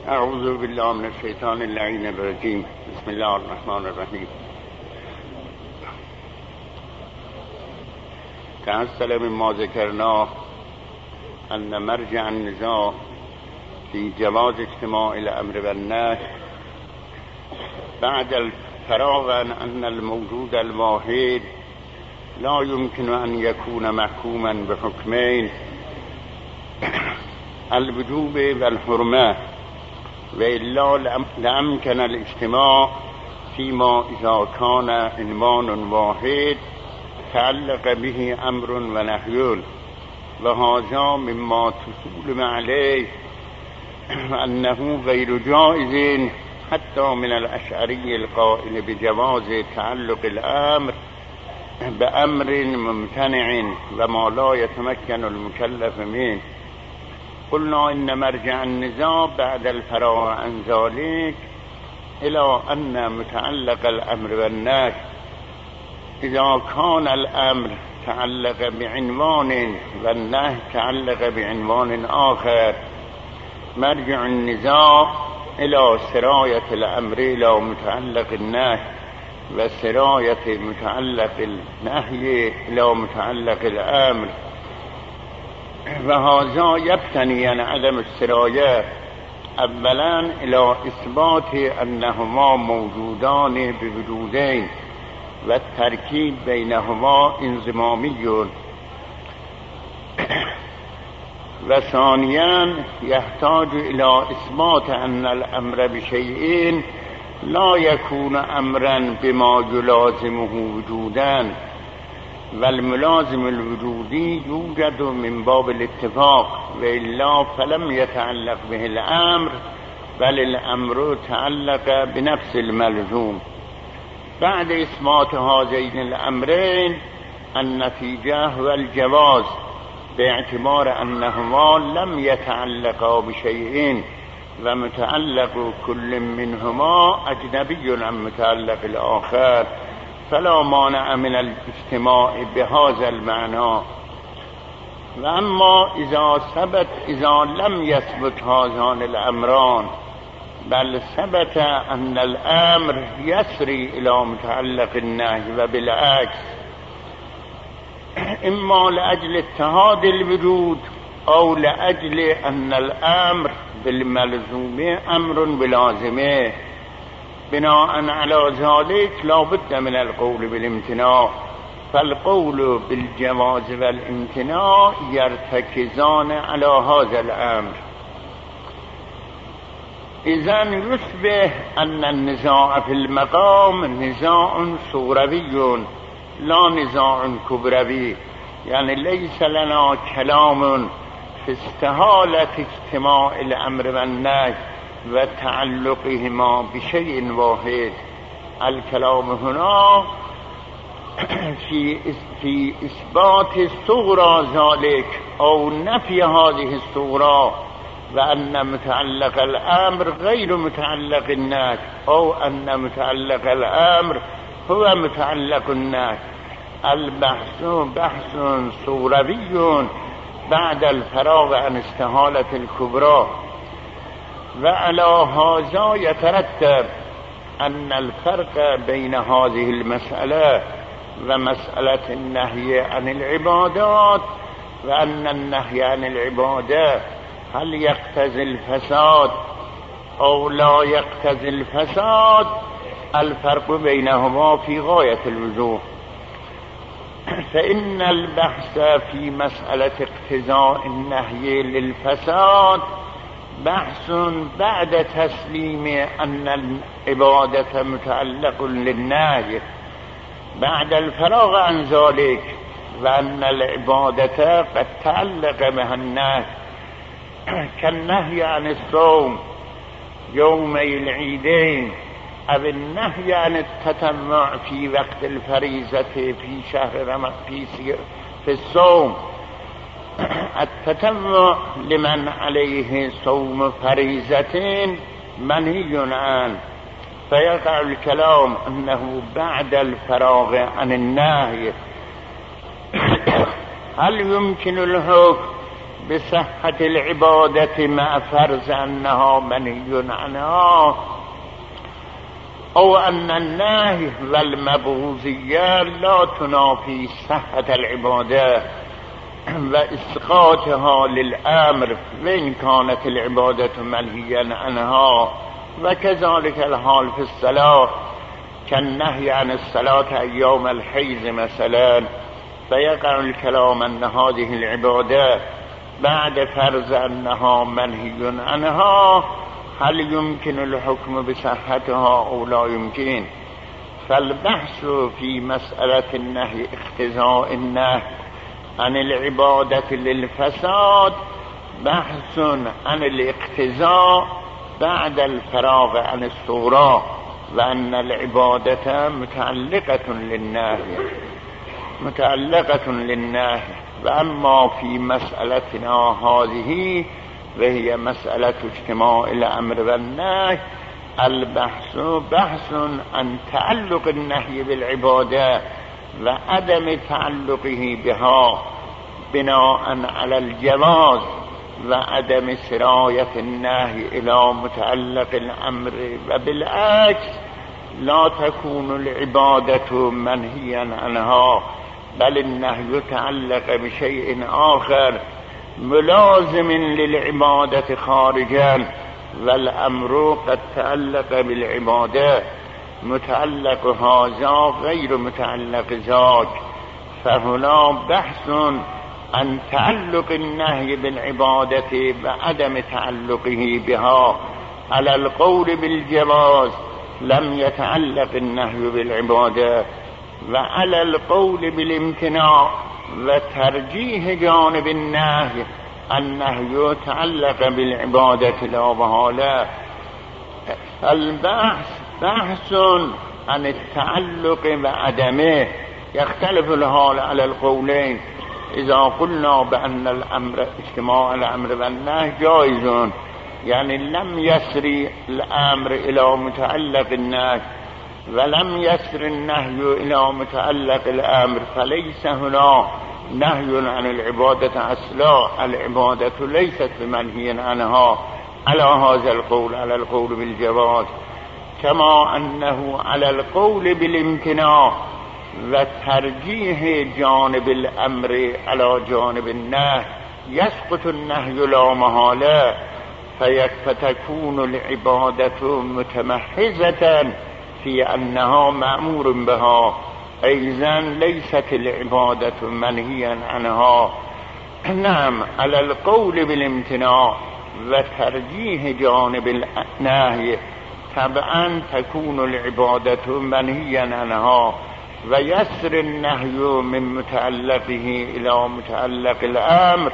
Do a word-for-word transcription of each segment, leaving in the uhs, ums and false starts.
اعوذ بالله من الشیطان اللعین الرجیم. بسم الله الرحمن الرحیم. تحصل مما ذكرناه ان مرجع النزاع في جواز اجتماع الامر والنهي بعد الفراغ عن ان الموجود الواحد لا يمكن ان يكون محكوما بحكمين الوجوب والحرمة، وإلا لأمكن الاجتماع فيما إذا كان عنوان واحد تعلق به أمر ونهي، وهذا مما تسول عليه أنه غير جائز حتى من الأشعري القائل بجواز تعلق الأمر بأمر ممتنع وما لا يتمكن المكلف منه. قلنا إن مرجع النزاع بعد الفراغ عن ذلك إلى أن متعلق الأمر والنهي إذا كان الأمر تعلق بعنوان والنهي تعلق بعنوان آخر، مرجع النزاع إلى سراية الأمر إلى متعلق النهي وسراية متعلق النهي إلى متعلق الأمر، وهذا يبتني عن عدم السراية اولا الى اثبات انهما موجودان بوجودين والتركيب بينهما انضمامي، وثانيا يحتاج الى اثبات ان الامر بشيء لا يكون امرا بما يلازمه وجودا، والملازم الوجودي يوجد من باب الاتفاق، وإلا فلم يتعلق به الأمر بل الأمر تعلق بنفس الملزوم. بعد إثبات هذين الأمرين النتيجة هو الجواز باعتبار أنهما لم يتعلقا بشيء، ومتعلق كل منهما أجنبي عن متعلق الآخر، فلا مانع من الاجتماع بهذا المعنى. واما اذا ثبت اذا لم يثبت هذان الامران بل ثبت ان الامر يسري الى متعلق النهي وبالعكس، اما لاجل اتحاد الوجود او لاجل ان الامر بالملزوم امر بلازمه، بناء على ذلك لا بد من القول بالامتناع، فالقول بالجواز والامتناع يرتكزان على هذا الامر. اذن يشبه ان النزاع في المقام نزاع صوروي لا نزاع كبروي، يعني ليس لنا كلام في استحالة اجتماع الامر والنهي وتعلقهما بشيء واحد. الكلام هنا في في إثبات صغرى ذلك أو نفي هذه الصغرى، وأن متعلق الأمر غير متعلق النهي، أو أن متعلق الأمر هو متعلق النهي. البحث بحث صوروي بعد الفراغ عن استحالة الكبرى، وعلى هذا يترتب أن الفرق بين هذه المسألة ومسألة النهي عن العبادات وأن النهي عن العبادة هل يقتضي الفساد أو لا يقتضي الفساد، الفرق بينهما في غاية الوضوح. فإن البحث في مسألة اقتضاء النهي للفساد بحث بعد تسليم أن العبادة متعلق للنهي بعد الفراغ عن ذلك، وأن العبادة قد تعلق بها النهي كالنهي عن الصوم يومي العيدين، أو النهي عن التتمع في وقت الفريضة في شهر رمضان في, في الصوم. التتمع لمن عليه صوم فريضة منهي عنه، فيقع الكلام أنه بعد الفراغ عن النهي هل يمكن الحكم بصحة العبادة مع فرض أنها منهي عنها، أو أن النهي والمبغوضية لا تنافي صحة العبادة وإسقاطها للأمر وإن كانت العبادة منهيا عنها. وكذلك الحال في الصلاة، كالنهي عن الصلاة أيام الحيض مثلا، فيقع الكلام أن هذه العبادة بعد فرض أنها منهي عنها هل يمكن الحكم بصحتها أو لا يمكن؟ فالبحث في مسألة النهي اقتضاء النهي عن العبادة للفساد بحث عن الاقتضاء بعد الفراغ عن الصورة، وأن العبادة متعلقة للنهي متعلقة للنهي. وأما في مسألتنا هذه وهي مسألة اجتماع الأمر والنهي، البحث بحث عن تعلق النهي بالعبادة وعدم تعلقه بها بناء على الجواز، وعدم سراية النهي إلى متعلق الأمر. وبالعكس لا تكون العبادة منهيا عنها، بل النهي يتعلق بشيء آخر ملازم للعبادة خارجا، والأمر قد تعلق بالعبادة، متعلق هذا غير متعلق ذاك. فهنا بحث عن تعلق النهي بالعبادة وعدم تعلقه بها. على القول بالجواز لم يتعلق النهي بالعبادة، وعلى القول بالامتناع وترجيح جانب النهي النهي يتعلق بالعبادة لا محالة. البحث بحث عن التعلق وعدمه. يختلف الحال على القولين. إذا قلنا بأن الأمر اجتماع الأمر والنهي جائز، يعني لم يسري الأمر إلى متعلق النهي ولم يسر النهي إلى متعلق الأمر، فليس هنا نهي عن العبادة أصلا، العبادة ليست بمنهي عنها على هذا القول، على القول بالجواز. كما أنه على القول بالامتناع وترجيح جانب الأمر على جانب النهي يسقط النهي لا محالة، فتكون العبادة متمحزة في أنها مأمور بها، أيضا ليست العبادة منهيا عنها. نعم، على القول بالامتناع وترجيح جانب النهي طبعا تكون العبادة منهيا عنها، ويسر النهي من متعلقه إلى متعلق الأمر،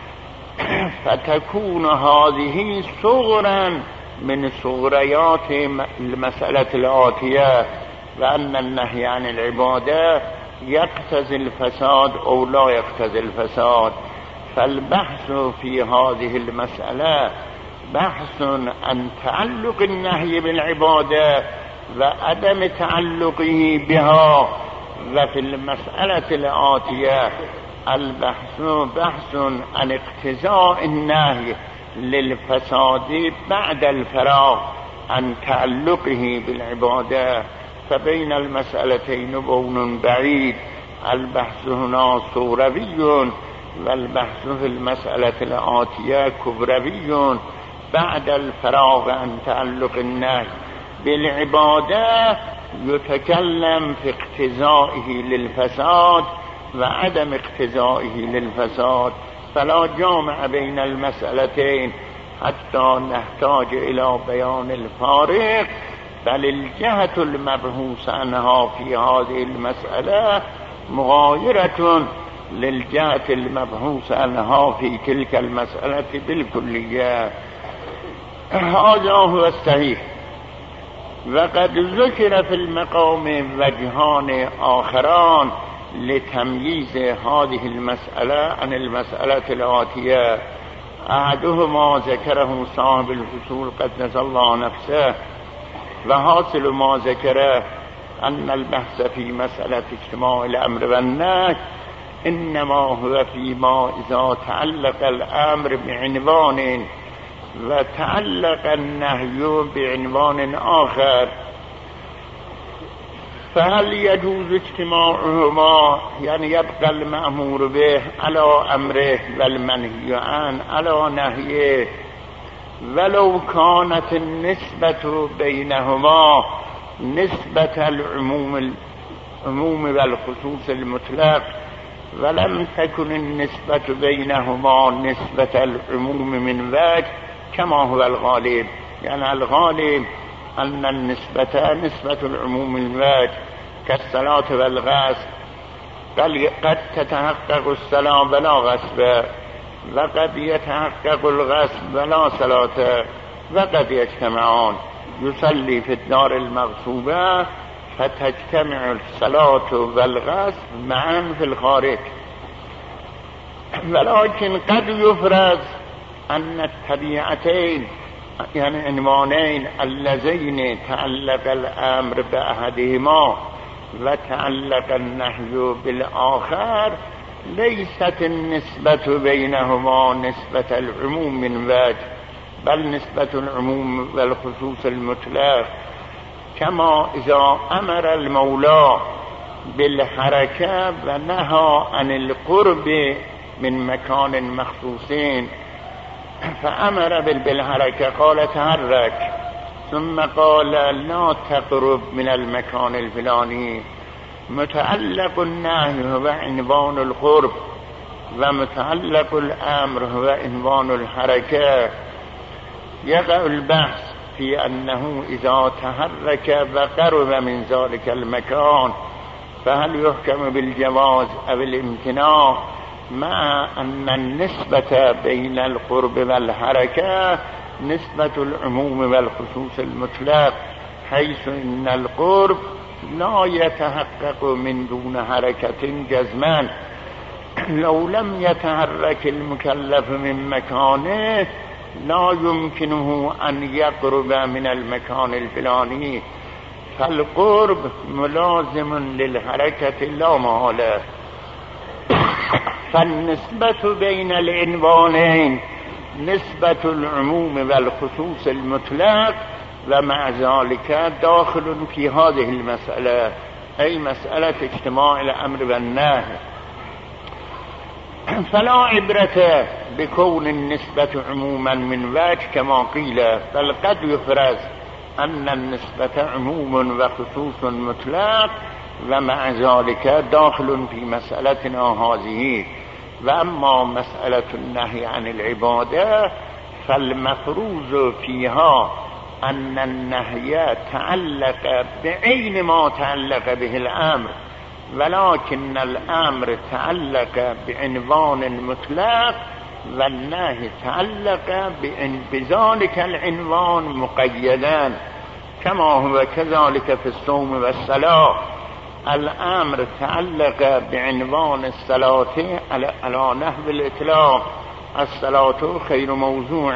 فتكون هذه صغرا من صغريات المسألة الآتية، وأن النهي عن العبادة يقتضي الفساد أو لا يقتضي الفساد. فالبحث في هذه المسألة بحث عن تعلق النهي بالعبادة وعدم تعلقه بها. وفي المسألة الآتية البحث بحث عن اقتضاء النهي للفساد بعد الفراغ عن تعلقه بالعبادة. فبين المسألتين بون بعيد، البحث هنا صوروي والبحث في المسألة الآتية كبروي بعد الفراغ عن تعلق النهي بالعبادة. يتكلم في اقتضائه للفساد وعدم اقتضائه للفساد، فلا جامع بين المسألتين حتى نحتاج إلى بيان الفارق. بل الجهة المبحوث عنها في هذه المسألة مغايرة للجهة المبحوث عنها في تلك المسألة بالكلية. هذا هو الصحيح. وقد ذكر في المقام وجهان آخران لتمييز هذه المسألة عن المسألة الآتية. أحدهما ذكره صاحب الفصول قدس الله نفسه، وحاصل ما ذكره أن البحث في مسألة اجتماع الأمر والنهي انما هو فيما اذا تعلق الامر بعنوان و تعلق النهي بعنوان آخر فهل يجوز اجتماعهما، يعني يبقى المأمور به على أمره والمنهي عنه على نهيه، ولو كانت النسبة بينهما نسبة العموم العموم والخصوص المطلق، ولم تكن النسبة بينهما نسبة العموم من وجه كما هو الغالب. يعني الغالب أن النسبة نسبة العموم من وجه كالصلاة والغسل، بل قد تتحقق الصلاة بلا غسل، وقد يتحقق الغسل بلا صلاة، وقد يجتمعان. يصلي في الدار المغصوبة فتجتمع الصلاة والغسل معا في الخارج. ولكن قد يفرض أن الطبيعتين، يعني عنوانين اللذين تعلق الأمر بأحدهما وتعلق النهي بالآخر، ليست النسبة بينهما نسبة العموم من وجه، بل نسبة العموم والخصوص المطلق. كما إذا أمر المولى بالحركة ونهى عن القرب من مكان مخصوصين، فأمر بالحركة قال تحرك، ثم قال لا تقرب من المكان الفلاني، متعلق النهي هو عنوان القرب، ومتعلق الأمر هو عنوان الحركة. يقع البحث في أنه إذا تحرك وقرب من ذلك المكان فهل يحكم بالجواز أو الامتناع، مع أن النسبة بين القرب والحركة نسبة العموم والخصوص المطلق، حيث إن القرب لا يتحقق من دون حركة جزما. لو لم يتحرك المكلف من مكانه لا يمكنه أن يقرب من المكان الفلاني، فالقرب ملازم للحركة لا محالة. فالنسبة بين العنوانين نسبة العموم والخصوص المطلق، ومع ذلك داخل في هذه المسألة، أي مسألة اجتماع الأمر والنهي. فلا عبرة بكون النسبة عموما من وجه كما قيل، بل قد يفرض أن النسبة عموم وخصوص مطلق، ومع ذلك داخل في مسألتنا هذه. وأما مسألة النهي عن العبادة فالمفروض فيها أن النهي تعلق بعين ما تعلق به الأمر، ولكن الأمر تعلق بعنوان مطلق، والنهي تعلق بذلك العنوان مقيدا، كما هو كذلك في الصوم والصلاة. الأمر تعلق بعنوان الصلاة على نحو الإطلاق، الصلاة خير موضوع،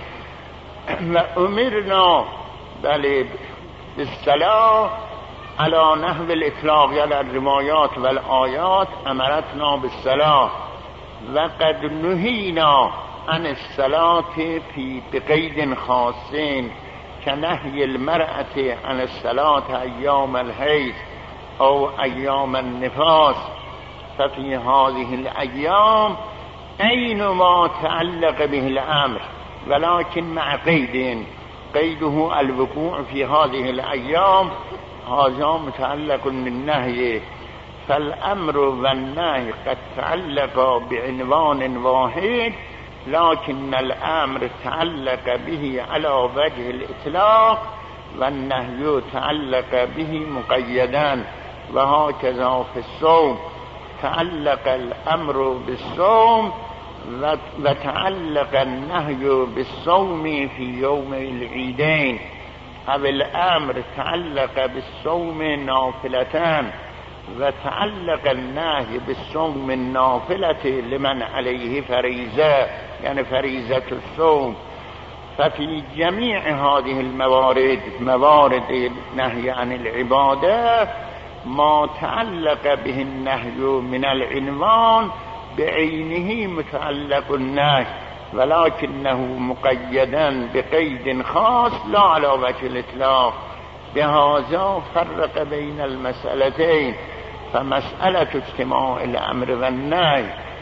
وأمرنا بل بالصلاة على نحو الإطلاق، يعني الروايات والآيات أمرتنا بالصلاة، وقد نهينا عن الصلاة في بقيد خاصين، كنهي المرأة عن الصلاة أيام الحيض أو أيام النفاس. ففي هذه الأيام أين ما تعلق به الأمر، ولكن مع قيد، قيده الوقوع في هذه الأيام، هذا متعلق بالنهي. فالأمر والنهي قد تعلق بعنوان واحد، لكن الأمر تعلق به على وجه الإطلاق، والنهي تعلق به مقيدا. وهكذا في الصوم تعلق الأمر بالصوم، وتعلق النهي بالصوم في يوم العيدين، أو الأمر تعلق بالصوم نافلتان، وتعلق النهي بالصوم النافلة لمن عليه فريزة، يعني فريزة الصوم. ففي جميع هذه الموارد، موارد النهي عن العبادة، ما تعلق به النهي من العنوان بعينه متعلق النهي ولكنه مقيدا بقيد خاص لا على وجه الإطلاق. بهذا فرق بين المسألتين. فمسألة اجتماع الأمر والنهي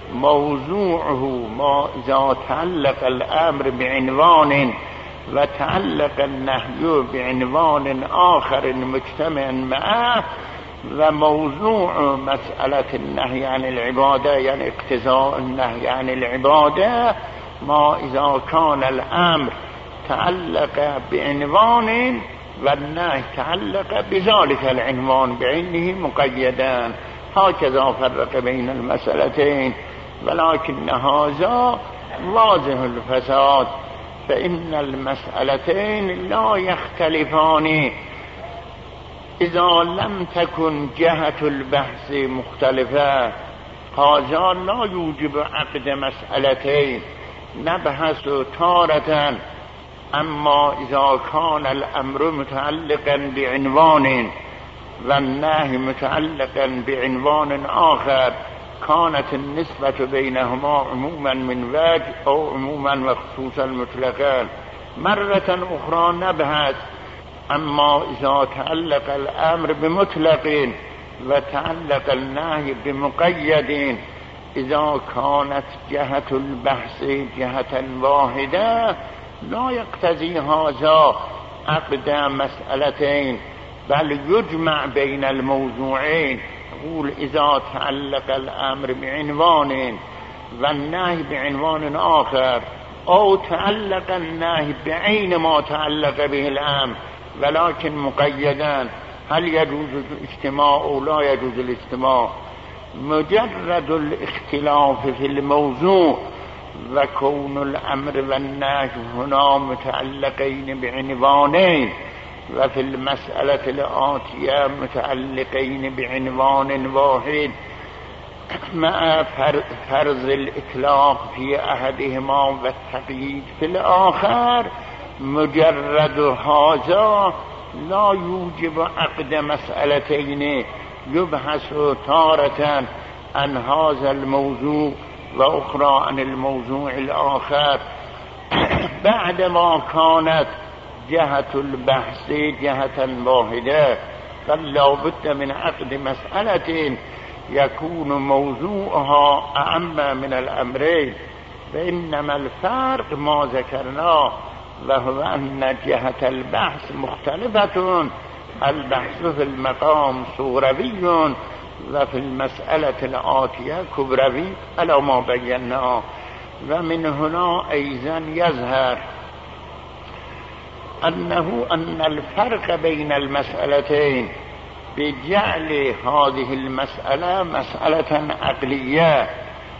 موضوعه ما إذا تعلق الأمر بعنوان وتعلق النهي بعنوان آخر مجتمع معه، وموضوع مسألة النهي عن العبادة يعني اقتضاء النهي عن العبادة ما إذا كان الأمر تعلق بعنوان والنهي تعلق بذلك العنوان بعينه مقيدان. هكذا فرق بين المسألتين، ولكن هذا واضح الفساد، فإن المسألتين لا يختلفان إذا لم تكن جهة البحث مختلفة. هذا لا يوجب عقد مسألتين نبحث تارة، أما إذا كان الأمر متعلقا بعنوان والنهي متعلقا بعنوان آخر كانت النسبة بينهما عموما من وجه أو عموما وخصوصا مطلقا. مرة أخرى نبحث أما إذا تعلق الأمر بمطلق وتعلق النهي بمقيد، إذا كانت جهة البحث جهة واحدة لا يقتضي هذا عقد مسألتين، بل يجمع بين الموضوعين. يقول إذا تعلق الأمر بعنوان والنهي بعنوان آخر، أو تعلق النهي بعين ما تعلق به الأمر ولكن مقيدان، هل يجوز الاجتماع أو لا يجوز الاجتماع؟ مجرد الاختلاف في الموضوع وكون الأمر والنهي هنا متعلقين بعنوانين، وفي المسألة الآتية متعلقين بعنوان واحد مع فرض الإطلاق في أحدهما والتقييد في الآخر، مجرد هذا لا يوجب عقد مسألتين يبحث تارة عن هذا الموضوع وأخرى عن الموضوع الآخر، بعدما كانت جهة البحث جهة واحدة. فلا بد من عقد مسألة يكون موضوعها أعم من الأمرين. فإنما الفرق ما ذكرناه، وهو أن جهة البحث مختلفة. البحث في المقام صغروي وفي المسألة الآتية كبروي على ما بيناه. ومن هنا أيضا يظهر أنه أن الفرق بين المسألتين بجعل هذه المسألة مسألة عقلية،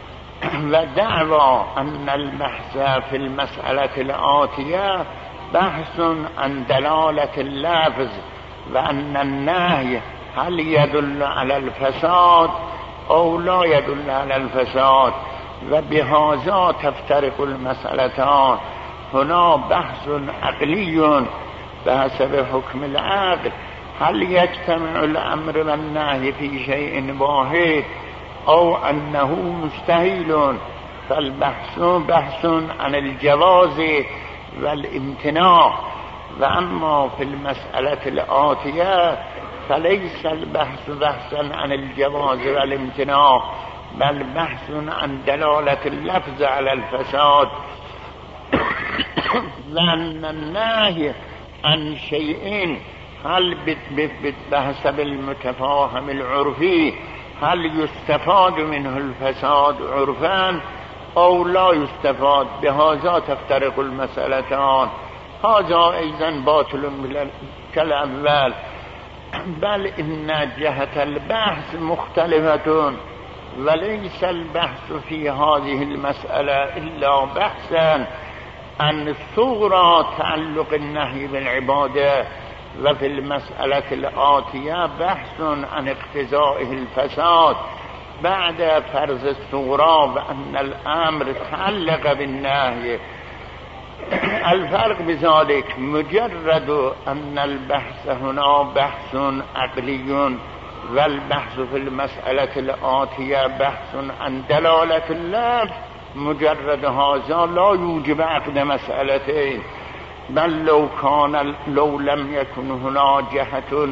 ودعوى أن البحث في المسألة الآتية بحث عن دلالة اللفظ، وأن النهي هل يدل على الفساد أو لا يدل على الفساد، وبهذا تفترق المسألتان. هنا بحث عقلي بحسب حكم العقل، هل يجتمع الأمر والنهي في شيء واحد أو أنه مستحيل، فالبحث بحث عن الجواز والامتناع. وأما في المسألة الآتية فليس البحث بحثا عن الجواز والامتناع، بل بحث عن دلالة اللفظ على الفساد. لأن النهي عن شيء هل بحسب المتفاهم العرفي هل يستفاد منه الفساد عرفان أو لا يستفاد، بهذا تفترق المسألتان. هذا أيضا باطل كالأول، بل إن جهة البحث مختلفة، وليس البحث في هذه المسألة إلا بحثا عن صورة تعلق النهي بالعبادة، وفي المسألة الآتية بحث عن اقتضائه الفساد بعد فرض الصورة وأن الأمر تعلق بالنهي. الفرق بذلك مجرد أن البحث هنا بحث عقلي والبحث في المسألة الآتية بحث عن دلالة اللفظ، مجرد هذا لا يوجب عقد مسألتين، بل لو كان لو لم يكن هنا جهة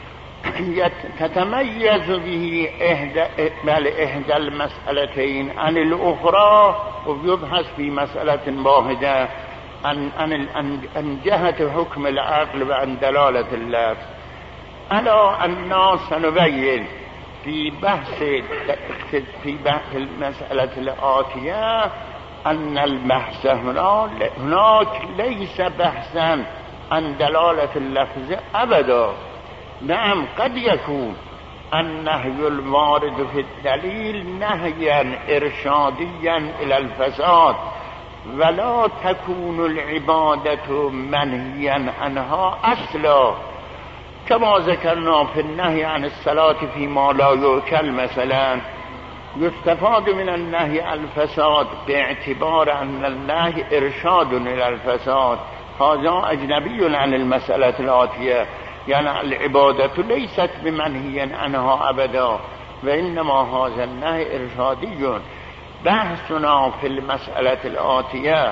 تتميز به إحدى بل إحدى المسألتين عن الأخرى، ويبحث في مسألة واحدة عن عن عن جهة حكم العقل وعن دلالة اللفظ. ألا أننا سنبين في بحث في بحث المسألة الآتية أن البحث هنا هناك ليس بحثا عن دلالة اللفظ أبدا. نعم، قد يكون النهي الوارد في الدليل نهيا إرشاديا إلى الفساد، ولا تكون العبادة منهيا عنها أصلا، كما ذكرنا في النهي عن الصلاة فيما لا يؤكل مثلا. يستفاد من النهي عن الفساد باعتبار أن النهي إرشاد إلى الفساد، هذا أجنبي عن المسألة الآتية، يعني العبادة ليست بمنهي عنها أبدا، وإنما هذا النهي إرشادي. بحثنا في المسألة الآتية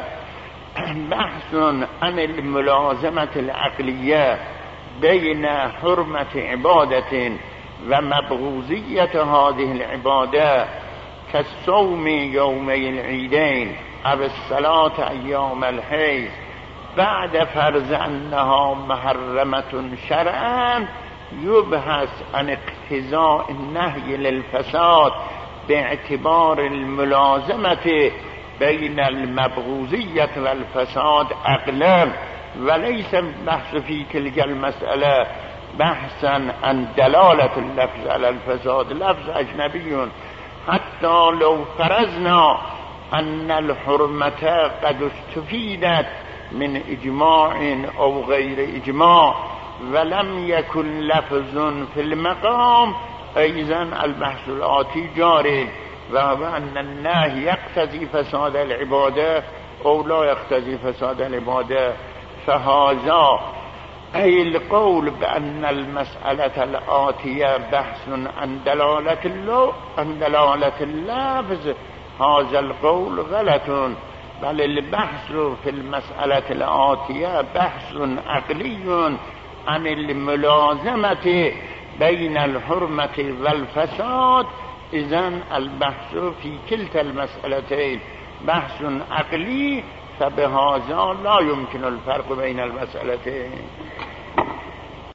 بحث عن الملازمة العقلية بين حرمة عبادة ومبغوزية هذه العبادة، كالصوم يومي العيدين أو الصلاة أيام الحيض، بعد فرض أنها محرمة شرعا. يبحث عن اقتضاء النهي للفساد باعتبار الملازمة بين المبغوزية والفساد عقلا، وليس البحث في تلك المسألة بحثا عن دلالة اللفظ على الفساد. لفظ أجنبي، حتى لو فرضنا أن الحرمة قد استفيدت من إجماع أو غير إجماع ولم يكن لفظ في المقام، أيضا البحث الآتي جاري، وهو أن النهي يقتضي فساد العبادة أو لا يقتضي فساد العبادة. فهذا أي القول بأن المسألة الآتية بحث عن دلالة اللو عن دلالة اللفظ، هذا القول غلط، بل البحث في المسألة الآتية بحث عقلي عن الملازمة بين الحرمة والفساد. إذن البحث في كلتا المسألتين بحث عقلي، فبهذا لا يمكن الفرق بين المسألتين.